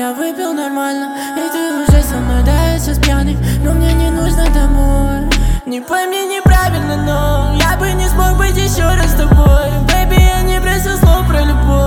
я выпил нормально, и ты уже со мной, да, я сейчас пьяный, но мне не нужно домой. Не пойми неправильно, но я бы не смог быть еще раз с тобой. Baby, я не просил слов про любовь.